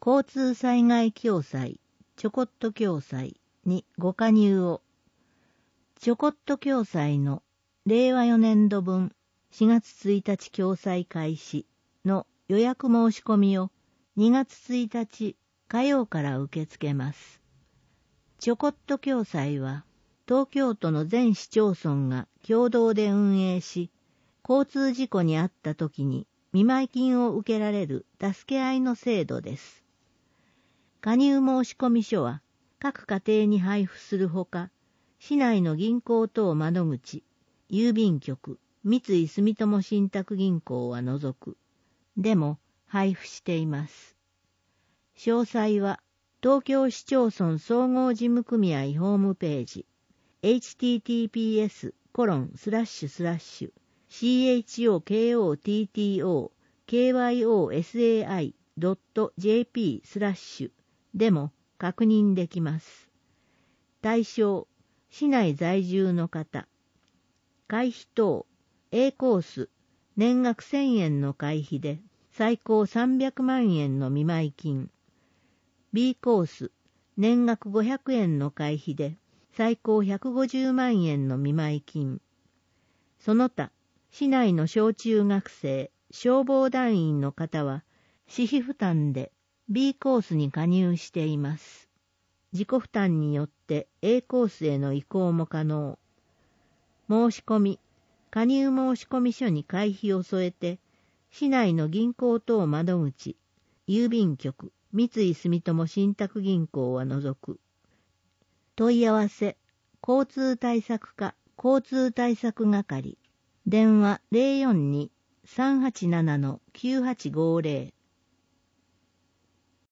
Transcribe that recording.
交通災害共済、ちょこっと共済にご加入を。ちょこっと共済の令和4年度分4月1日共済開始の予約申し込みを2月1日火曜から受け付けます。ちょこっと共済は東京都の全市町村が共同で運営し、交通事故に遭った時に見舞金を受けられる助け合いの制度です。加入申込書は各家庭に配布するほか、市内の銀行等窓口、郵便局、三井住友信託銀行は除く、でも配布しています。詳細は東京市町村総合事務組合ホームページ https://chokotto-kyosai.jp/ でも確認できます。対象、市内在住の方。会費等、A コース、年額1000円の会費で最高300万円の見舞金。B コース、年額500円の会費で最高150万円の見舞金。その他、市内の小中学生、消防団員の方は、私費負担で B コースに加入しています。自己負担によって A コースへの移行も可能。申し込み、加入申込書に会費を添えて、市内の銀行等窓口、郵便局、三井住友信託銀行は除く。問い合わせ、交通対策課交通対策係、電話 042-387-9850